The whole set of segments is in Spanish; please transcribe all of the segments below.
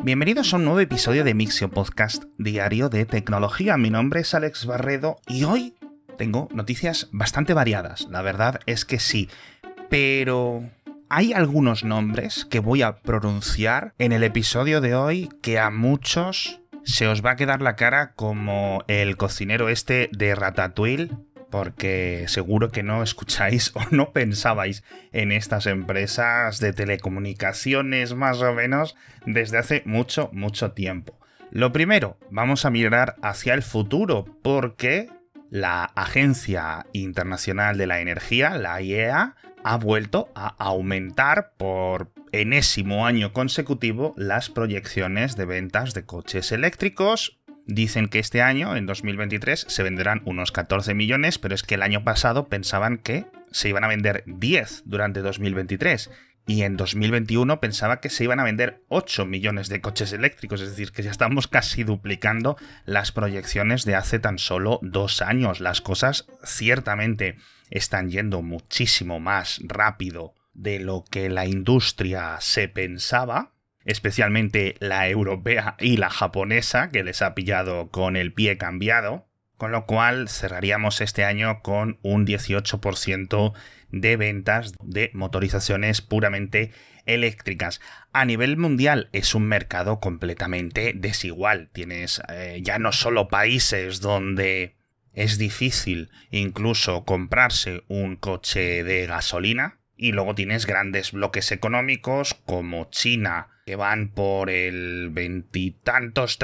Bienvenidos a un nuevo episodio de Mixio Podcast, diario de tecnología. Mi nombre es Alex Barredo y hoy tengo noticias bastante variadas. La verdad es que sí, pero hay algunos nombres que voy a pronunciar en el episodio de hoy que a muchos se os va a quedar la cara como el cocinero este de Ratatouille, porque seguro que no escucháis o no pensabais en estas empresas de telecomunicaciones más o menos desde hace mucho tiempo. Lo primero, vamos a mirar hacia el futuro porque la Agencia Internacional de la Energía, la IEA, ha vuelto a aumentar por enésimo año consecutivo las proyecciones de ventas de coches eléctricos. Dicen que este año, en 2023, se venderán unos 14 millones, pero es que el año pasado pensaban que se iban a vender 10 durante 2023. Y en 2021 pensaba que se iban a vender 8 millones de coches eléctricos, es decir, que ya estamos casi duplicando las proyecciones de hace tan solo 2 años. Las cosas ciertamente están yendo muchísimo más rápido de lo que la industria se pensaba, especialmente la europea y la japonesa, que les ha pillado con el pie cambiado, con lo cual cerraríamos este año con un 18% de ventas de motorizaciones puramente eléctricas. A nivel mundial es un mercado completamente desigual. Tienes ya no solo países donde es difícil incluso comprarse un coche de gasolina, y luego tienes grandes bloques económicos como China, que van por el 20 y tantos,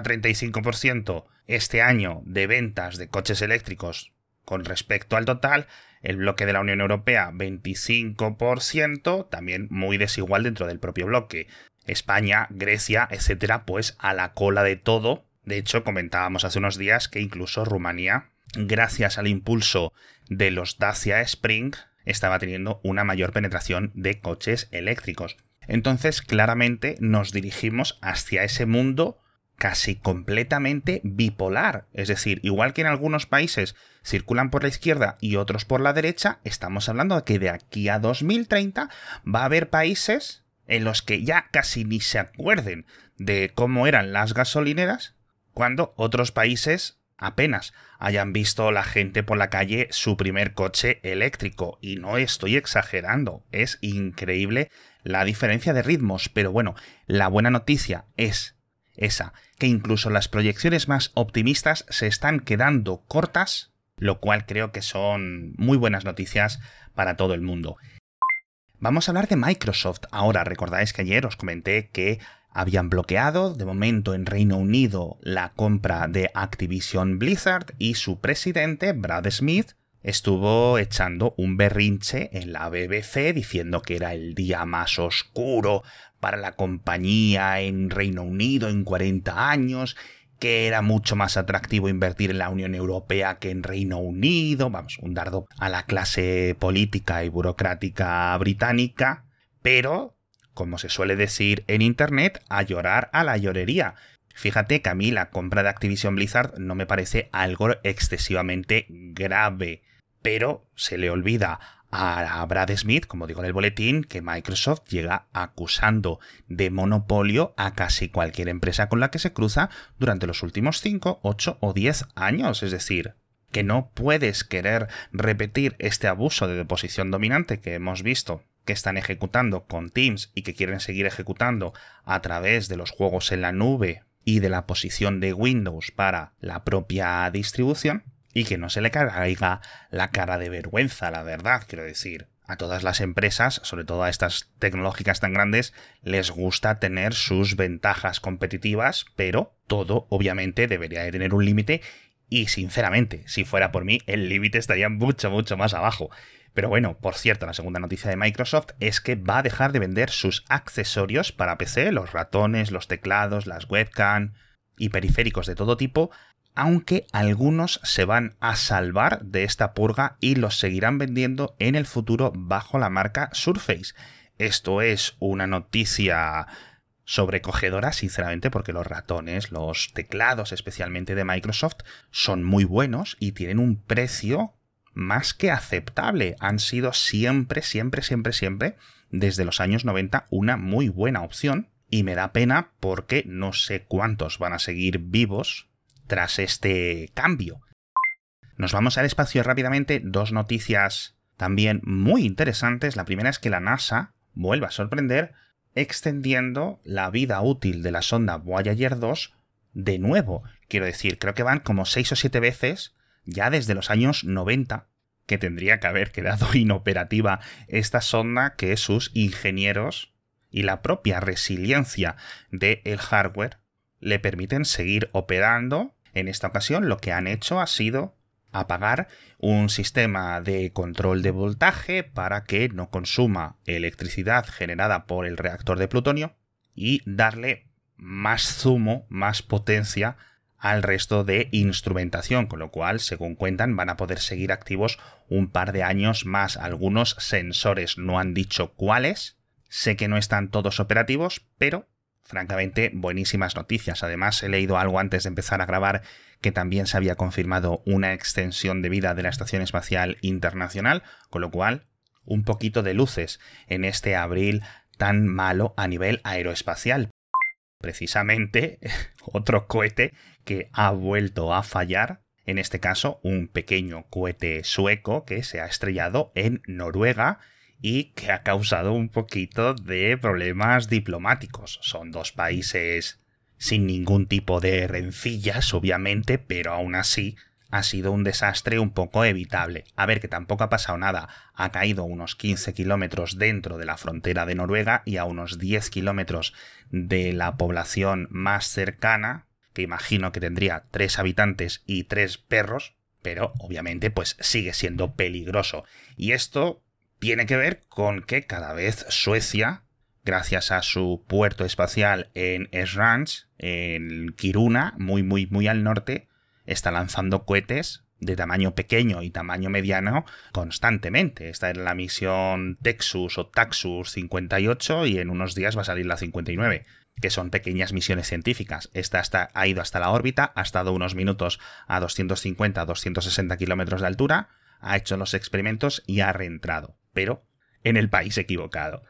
35% este año de ventas de coches eléctricos con respecto al total. El bloque de la Unión Europea, 25%, también muy desigual dentro del propio bloque. España, Grecia, etcétera, pues a la cola de todo. De hecho, comentábamos hace unos días que incluso Rumanía, gracias al impulso de los Dacia Spring, estaba teniendo una mayor penetración de coches eléctricos. Entonces, claramente nos dirigimos hacia ese mundo casi completamente bipolar. Es decir, igual que en algunos países circulan por la izquierda y otros por la derecha, estamos hablando de que de aquí a 2030 va a haber países en los que ya casi ni se acuerden de cómo eran las gasolineras, cuando otros países apenas hayan visto la gente por la calle su primer coche eléctrico. Y no estoy exagerando, es increíble la diferencia de ritmos. Pero bueno, la buena noticia es esa, que incluso las proyecciones más optimistas se están quedando cortas, lo cual creo que son muy buenas noticias para todo el mundo. Vamos a hablar de Microsoft ahora. Recordáis que ayer os comenté que habían bloqueado de momento en Reino Unido la compra de Activision Blizzard y su presidente, Brad Smith, estuvo echando un berrinche en la BBC diciendo que era el día más oscuro para la compañía en Reino Unido en 40 años, que era mucho más atractivo invertir en la Unión Europea que en Reino Unido. Vamos, un dardo a la clase política y burocrática británica, pero, como se suele decir en Internet, a llorar a la llorería. Fíjate que a mí la compra de Activision Blizzard no me parece algo excesivamente grave, pero se le olvida a Brad Smith, como digo en el boletín, que Microsoft llega acusando de monopolio a casi cualquier empresa con la que se cruza durante los últimos 5, 8 o 10 años. Es decir, que no puedes querer repetir este abuso de posición dominante que hemos visto que están ejecutando con Teams y que quieren seguir ejecutando a través de los juegos en la nube y de la posición de Windows para la propia distribución, y que no se le caiga la cara de vergüenza, la verdad. Quiero decir, a todas las empresas, sobre todo a estas tecnológicas tan grandes, les gusta tener sus ventajas competitivas, pero todo obviamente debería de tener un límite, y sinceramente, si fuera por mí, el límite estaría mucho más abajo. Pero bueno, por cierto, la segunda noticia de Microsoft es que va a dejar de vender sus accesorios para PC, los ratones, los teclados, las webcam y periféricos de todo tipo, aunque algunos se van a salvar de esta purga y los seguirán vendiendo en el futuro bajo la marca Surface. Esto es una noticia sobrecogedora, sinceramente, porque los ratones, los teclados especialmente de Microsoft, son muy buenos y tienen un precio más que aceptable. Han sido siempre, desde los años 90, una muy buena opción. Y me da pena porque no sé cuántos van a seguir vivos tras este cambio. Nos vamos al espacio rápidamente. 2 noticias también muy interesantes. La primera es que la NASA vuelve a sorprender extendiendo la vida útil de la sonda Voyager 2 de nuevo. Quiero decir, creo que van como 6 o 7 veces ya desde los años 90 que tendría que haber quedado inoperativa esta sonda, que sus ingenieros y la propia resiliencia del hardware le permiten seguir operando. En esta ocasión lo que han hecho ha sido apagar un sistema de control de voltaje para que no consuma electricidad generada por el reactor de plutonio y darle más zumo, más potencia al resto de instrumentación, con lo cual, según cuentan, van a poder seguir activos un par de años más. Algunos sensores no han dicho cuáles, sé que no están todos operativos, pero francamente buenísimas noticias. Además, he leído algo antes de empezar a grabar que también se había confirmado una extensión de vida de la Estación Espacial Internacional, con lo cual un poquito de luces en este abril tan malo a nivel aeroespacial. Precisamente otro cohete que ha vuelto a fallar, en este caso un pequeño cohete sueco que se ha estrellado en Noruega y que ha causado un poquito de problemas diplomáticos. Son 2 países sin ningún tipo de rencillas, obviamente, pero aún así ha sido un desastre un poco evitable. A ver, que tampoco ha pasado nada. Ha caído unos 15 kilómetros dentro de la frontera de Noruega y a unos 10 kilómetros de la población más cercana, que imagino que tendría 3 habitantes y 3 perros, pero obviamente pues sigue siendo peligroso. Y esto tiene que ver con que cada vez Suecia, gracias a su puerto espacial en Esrange, en Kiruna, muy al norte, está lanzando cohetes de tamaño pequeño y tamaño mediano constantemente. Esta era la misión Texus o Taxus 58 y en unos días va a salir la 59, que son pequeñas misiones científicas. Esta ha ido hasta la órbita, ha estado unos minutos a 250-260 kilómetros de altura, ha hecho los experimentos y ha reentrado, pero en el país equivocado.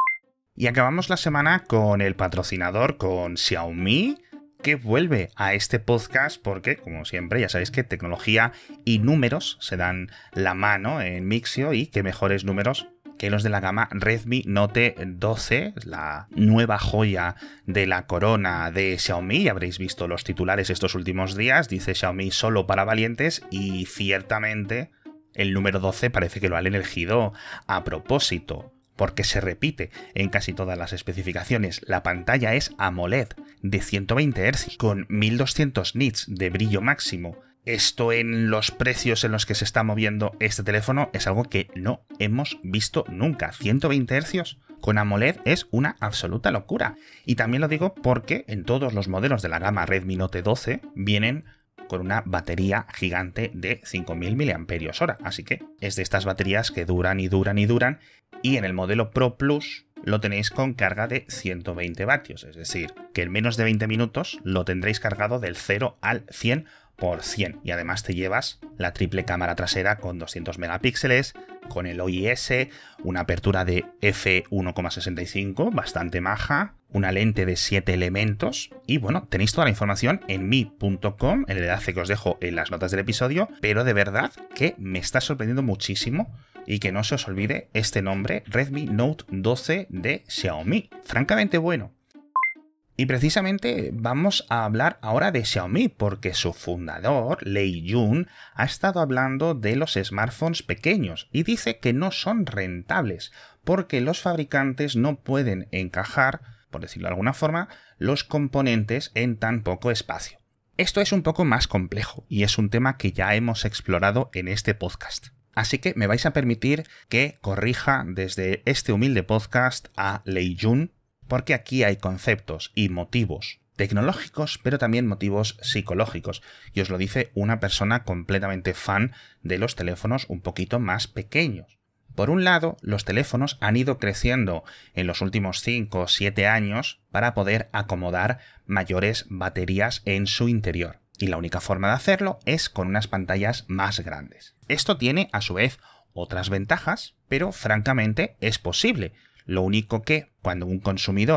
Y acabamos la semana con el patrocinador, con Xiaomi, que vuelve a este podcast porque, como siempre, ya sabéis que tecnología y números se dan la mano en Mixio, y qué mejores números que los de la gama Redmi Note 12, la nueva joya de la corona de Xiaomi. Ya habréis visto los titulares estos últimos días, dice Xiaomi solo para valientes, y ciertamente el número 12 parece que lo han elegido a propósito, porque se repite en casi todas las especificaciones. La pantalla es AMOLED de 120 Hz con 1200 nits de brillo máximo. Esto, en los precios en los que se está moviendo este teléfono, es algo que no hemos visto nunca. 120 Hz con AMOLED es una absoluta locura. Y también lo digo porque en todos los modelos de la gama Redmi Note 12 vienen con una batería gigante de 5000 mAh. Así que es de estas baterías que duran y duran y duran. Y en el modelo Pro Plus lo tenéis con carga de 120 vatios. Es decir, que en menos de 20 minutos lo tendréis cargado del 0 al 100%. Y además te llevas la triple cámara trasera con 200 megapíxeles, con el OIS, una apertura de f1,65 bastante maja, una lente de 7 elementos, y bueno, tenéis toda la información en mi.com, el enlace que os dejo en las notas del episodio, pero de verdad que me está sorprendiendo muchísimo, y que no se os olvide este nombre, Redmi Note 12 de Xiaomi. Francamente bueno. Y precisamente vamos a hablar ahora de Xiaomi, porque su fundador, Lei Jun, ha estado hablando de los smartphones pequeños y dice que no son rentables, porque los fabricantes no pueden encajar, por decirlo de alguna forma, los componentes en tan poco espacio. Esto es un poco más complejo y es un tema que ya hemos explorado en este podcast. Así que me vais a permitir que corrija desde este humilde podcast a Lei Jun, porque aquí hay conceptos y motivos tecnológicos, pero también motivos psicológicos. Y os lo dice una persona completamente fan de los teléfonos un poquito más pequeños. Por un lado, los teléfonos han ido creciendo en los últimos 5 o 7 años para poder acomodar mayores baterías en su interior. Y la única forma de hacerlo es con unas pantallas más grandes. Esto tiene, a su vez, otras ventajas, pero francamente es posible. Lo único que, cuando un consumidor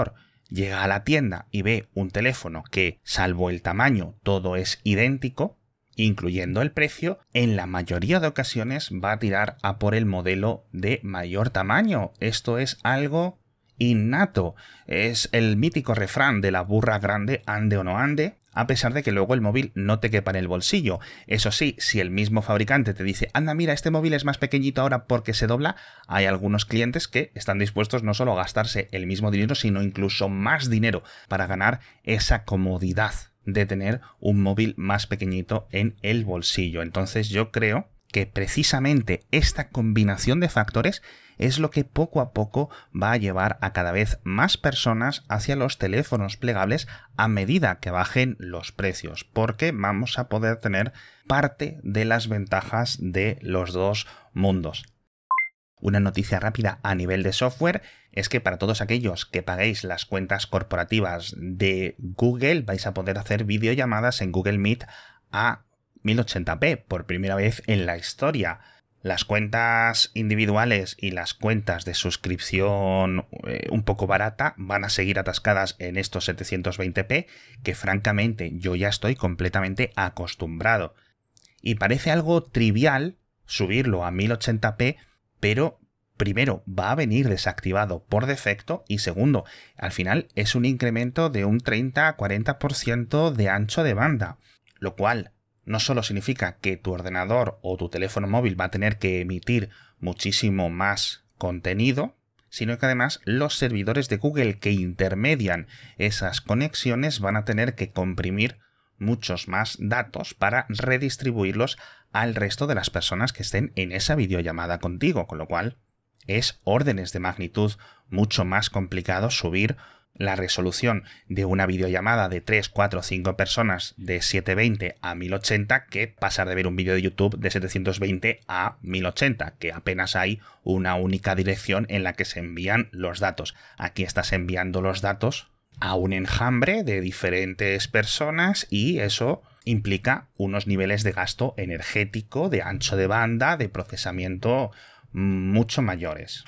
llega a la tienda y ve un teléfono que, salvo el tamaño, todo es idéntico, incluyendo el precio, en la mayoría de ocasiones va a tirar a por el modelo de mayor tamaño. Esto es algo innato. Es el mítico refrán de la burra grande ande o no ande, a pesar de que luego el móvil no te quepa en el bolsillo. Eso sí, si el mismo fabricante te dice, anda, mira, este móvil es más pequeñito ahora porque se dobla, hay algunos clientes que están dispuestos no solo a gastarse el mismo dinero, sino incluso más dinero para ganar esa comodidad de tener un móvil más pequeñito en el bolsillo. Entonces yo creo que precisamente esta combinación de factores es lo que poco a poco va a llevar a cada vez más personas hacia los teléfonos plegables a medida que bajen los precios, porque vamos a poder tener parte de las ventajas de los dos mundos. Una noticia rápida a nivel de software es que para todos aquellos que paguéis las cuentas corporativas de Google vais a poder hacer videollamadas en Google Meet a 1080p por primera vez en la historia. Las cuentas individuales y las cuentas de suscripción un poco barata van a seguir atascadas en estos 720p, que francamente yo ya estoy completamente acostumbrado. Y parece algo trivial subirlo a 1080p, pero primero va a venir desactivado por defecto y segundo, al final es un incremento de un 30-40% de ancho de banda, lo cual no solo significa que tu ordenador o tu teléfono móvil va a tener que emitir muchísimo más contenido, sino que además los servidores de Google que intermedian esas conexiones van a tener que comprimir muchos más datos para redistribuirlos al resto de las personas que estén en esa videollamada contigo, con lo cual es órdenes de magnitud mucho más complicado subir la resolución de una videollamada de 3, 4, 5 personas de 720 a 1080 que pasar de ver un vídeo de YouTube de 720 a 1080, que apenas hay una única dirección en la que se envían los datos. Aquí estás enviando los datos a un enjambre de diferentes personas y eso implica unos niveles de gasto energético, de ancho de banda, de procesamiento mucho mayores.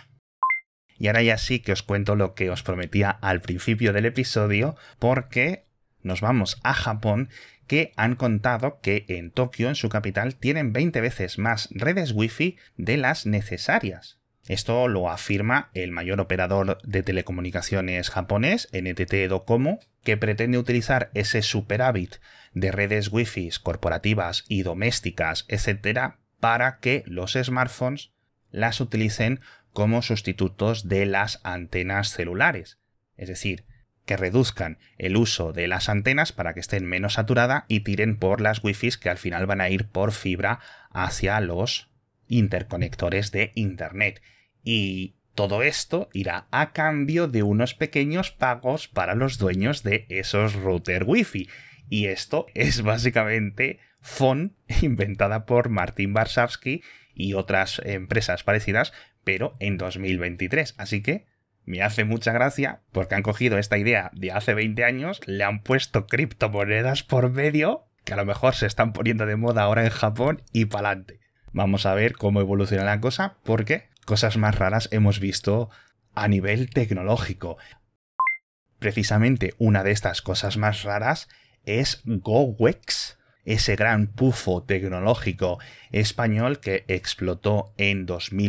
Y ahora ya sí que os cuento lo que os prometía al principio del episodio, porque nos vamos a Japón, que han contado que en Tokio, en su capital, tienen 20 veces más redes wifi de las necesarias. Esto lo afirma el mayor operador de telecomunicaciones japonés, NTT Docomo, que pretende utilizar ese superávit de redes wifi corporativas y domésticas, etc., para que los smartphones las utilicen como sustitutos de las antenas celulares. Es decir, que reduzcan el uso de las antenas para que estén menos saturadas y tiren por las wifis que al final van a ir por fibra hacia los interconectores de Internet. Y todo esto irá a cambio de unos pequeños pagos para los dueños de esos routers wifi. Y esto es básicamente FON, inventada por Martin Varsavsky y otras empresas parecidas, pero en 2023. Así que me hace mucha gracia porque han cogido esta idea de hace 20 años, le han puesto criptomonedas por medio, que a lo mejor se están poniendo de moda ahora en Japón, y pa'lante. Vamos a ver cómo evoluciona la cosa, porque cosas más raras hemos visto a nivel tecnológico. Precisamente una de estas cosas más raras es GoWex, ese gran pufo tecnológico español que explotó en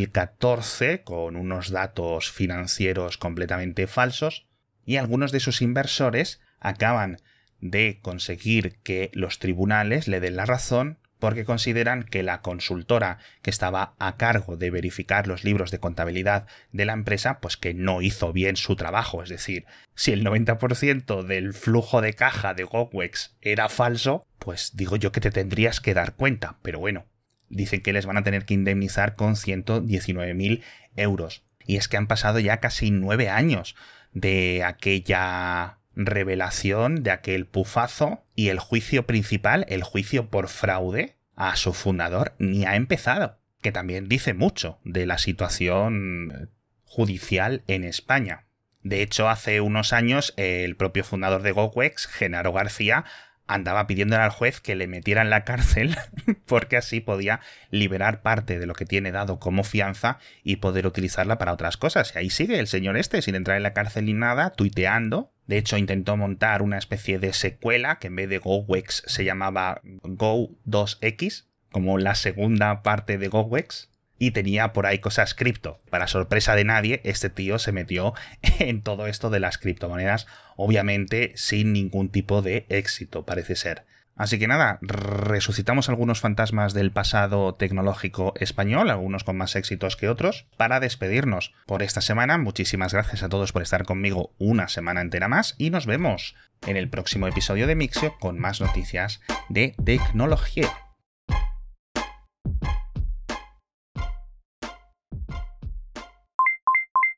2014 con unos datos financieros completamente falsos, y algunos de sus inversores acaban de conseguir que los tribunales le den la razón porque consideran que la consultora que estaba a cargo de verificar los libros de contabilidad de la empresa, pues que no hizo bien su trabajo. Es decir, si el 90% del flujo de caja de GoWex era falso, pues digo yo que te tendrías que dar cuenta. Pero bueno, dicen que les van a tener que indemnizar con 119.000 euros. Y es que han pasado ya casi 9 años de aquella revelación, de aquel pufazo, y el juicio principal, el juicio por fraude a su fundador, ni ha empezado, que también dice mucho de la situación judicial en España. De hecho, hace unos años el propio fundador de GoWex, Genaro García, andaba pidiéndole al juez que le metiera en la cárcel porque así podía liberar parte de lo que tiene dado como fianza y poder utilizarla para otras cosas. Y ahí sigue el señor este, sin entrar en la cárcel ni nada, tuiteando. De hecho, intentó montar una especie de secuela que en vez de GoWex se llamaba Go2X, como la segunda parte de GoWex. Y tenía por ahí cosas cripto. Para sorpresa de nadie, este tío se metió en todo esto de las criptomonedas, obviamente sin ningún tipo de éxito, parece ser. Así que nada, resucitamos algunos fantasmas del pasado tecnológico español, algunos con más éxitos que otros, para despedirnos por esta semana. Muchísimas gracias a todos por estar conmigo una semana entera más y nos vemos en el próximo episodio de Mixio con más noticias de tecnología.